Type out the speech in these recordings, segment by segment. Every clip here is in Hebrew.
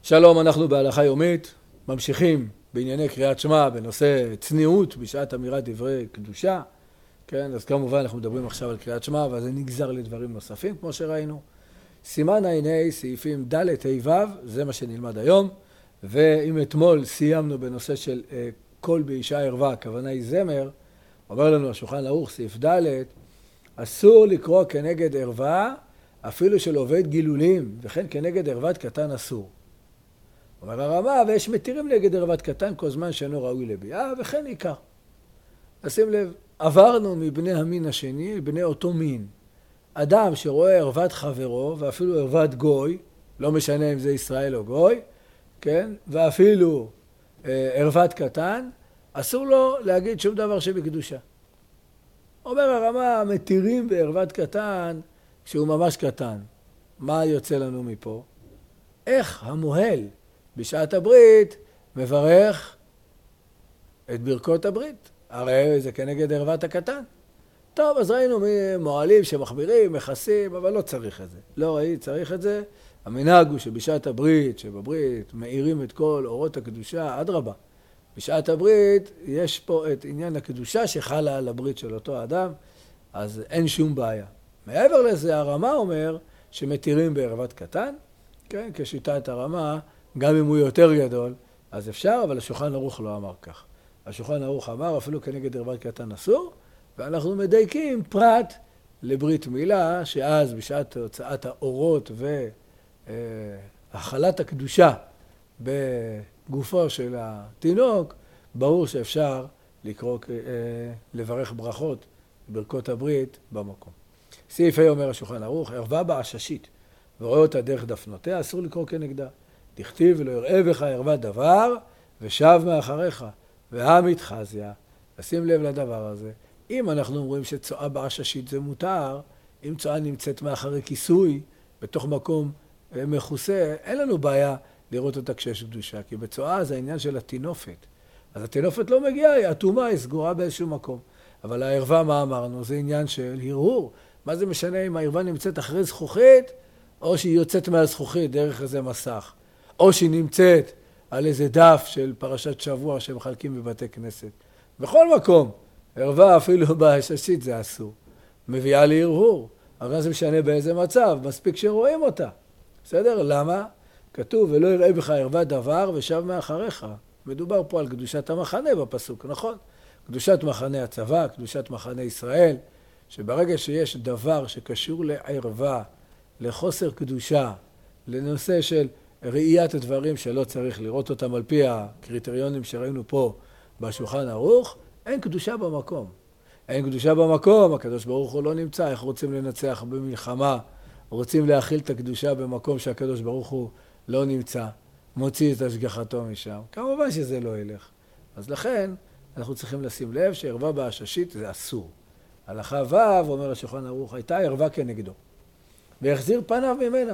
שלום, אנחנו בהלכה יומית, ממשיכים בענייני קריאת שמע בנושא צניעות בשעת אמירת דברי קדושה. כן, אז כמובן אנחנו מדברים עכשיו על קריאת שמע, אבל זה נגזר לדברים נוספים כמו שראינו. סימן העיני, סעיפים ד' ה' ו', זה מה שנלמד היום. ואם אתמול סיימנו בנושא של קול באישה ערווה, הכוונה היא זמר, אומר לנו השולחן ערוך סעיף ד', אסור לקרוא כנגד ערווה, אפילו של עובד גילולים, וכן כנגד ערוות קטן אסור. אומר הרמה, ויש מתירים נגד ערוות קטן כל זמן שאינו ראוי לביאה, וכן עיקר. נשים לב, עברנו מבני המין השני, בני אותו מין. אדם שרואה ערוות חברו, ואפילו ערוות גוי, לא משנה אם זה ישראל או גוי, כן? ואפילו ערוות קטן, אסור לו להגיד שום דבר שבקדושה. אומר הרמה, מתירים בערוות קטן, שהוא ממש קטן. מה יוצא לנו מפה? איך המוהל בשעת הברית מברך את ברכות הברית? הרי זה כנגד ערוות הקטן. טוב, אז ראינו מועלים שמחמירים, מכסים, אבל לא צריך את זה. לא ראי, צריך את זה. המנהג הוא שבשעת הברית, שבברית מאירים את כל אורות הקדושה, אדרבה. בשעת הברית יש פה את עניין הקדושה שחלה על הברית של אותו אדם, אז אין שום בעיה. מעבר לזה, הרמה אומר שמתירים בערוות קטן, כן, כשיטת הרמה, גם אם הוא יותר גדול, אז אפשר, אבל השולחן ערוך לא אמר כך. השולחן ערוך אמר, אפילו כנגד ערוות קטן אסור, ואנחנו מדייקים פרט לברית מילה, שאז בשעת הוצאת האורות והחלת הקדושה בגופו של התינוק, ברור שאפשר לקרוא, לברך ברכות, ברכות הברית במקום. סעיף ה' אומר השולחן ערוך, ערווה בעששית, ורואה אותה דרך דפנותיה, אסור לקרוא כנגדה. דכתיב ולא יראה בך ערוות דבר, ושב מאחריך, והמתחזיה. לשים לב לדבר הזה. אם אנחנו אומרים שצועה בעששית זה מותר, אם צועה נמצאת מאחרי כיסוי, בתוך מקום מכוסה, אין לנו בעיה לראות אותה כשיש קדושה, כי בצועה זה העניין של התינופת. אז התינופת לא מגיעה, היא אטומה, היא סגורה באיזשהו מקום. אבל הערווה, מה אמרנו? זה עניין של הרהור. מה זה משנה אם הערווה נמצאת אחרי זכוכית, או שהיא יוצאת מהזכוכית דרך איזה מסך, או שהיא נמצאת על איזה דף של פרשת שבוע שמחלקים בבתי כנסת. בכל מקום, ערווה אפילו בעששית זה אסור. מביאה להרהור. אבל זה משנה באיזה מצב, מספיק שרואים אותה. בסדר? למה? כתוב, ולא יראה בך ערוות דבר ושב מאחריך. מדובר פה על קדושת המחנה בפסוק, נכון? קדושת מחנה הצבא, קדושת מחנה ישראל, שברגע שיש דבר שקשור לערווה, לחוסר קדושה, לנושא של ראיית הדברים שלא צריך לראות אותם על פי הקריטריונים שראינו פה בשולחן ערוך, אין קדושה במקום. אין קדושה במקום, הקדוש ברוך הוא לא נמצא, איך רוצים לנצח במלחמה, רוצים להכיל את הקדושה במקום שהקדוש ברוך הוא לא נמצא, מוציא את השגחתו משם. כמובן שזה לא ילך. אז לכן אנחנו צריכים לשים לב שערווה בעששית זה אסור. הלכה ו' אומר השולחן ערוך, הייתה ערווה כנגדו, והחזיר פניו ממנה.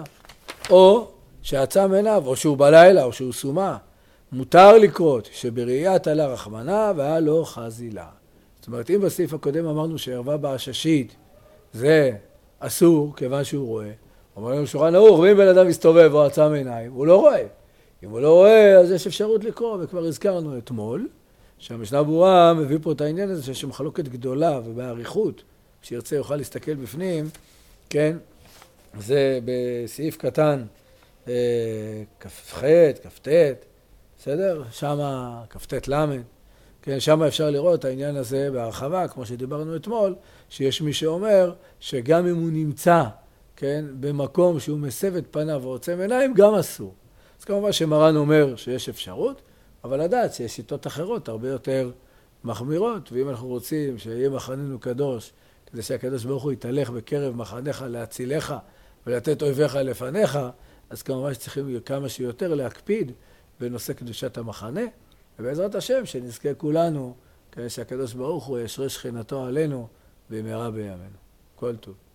או שעצם עיניו, או שהוא בלילה, או שהוא סומה. מותר לקרות שבראיית עלה רחמנה והלא חזילה. זאת אומרת, אם בסעיף הקודם אמרנו שערווה בעששית זה אסור כיוון שהוא רואה, אומר לנו שולחן ערוך, ואם בן אדם מסתובב או עצם עיניים, הוא לא רואה. אם הוא לא רואה, אז יש אפשרות לקרוא, וכבר הזכרנו אתמול, שהמשנה ברורה מביא פה את העניין הזה שיש מחלוקת גדולה ובעריכות, שירצה יוכל להסתכל בפנים, כן? זה בסעיף קטן כ"ח, כ"ט, בסדר? שמה כ"ט למד, כן? שמה אפשר לראות את העניין הזה בהרחבה, כמו שדיברנו אתמול, שיש מי שאומר שגם אם הוא נמצא, כן, במקום שהוא מסב את פניו ועוצם עיניים, גם אסור. אז כמובן שמרן אומר שיש אפשרות, אבל לדעת שיש שיטות אחרות הרבה יותר מחמירות, ואם אנחנו רוצים שיהיה מחננו קדוש, כדי שהקדוש ברוך הוא יתהלך בקרב מחניך להצילך ולתת אויביך לפניך, אז כמובן שצריכים כמה שיותר להקפיד בנושא קדושת המחנה, ובעזרת השם שנזכה כולנו, כדי שהקדוש ברוך הוא ישרה שכינתו עלינו במהרה בימינו. כל טוב.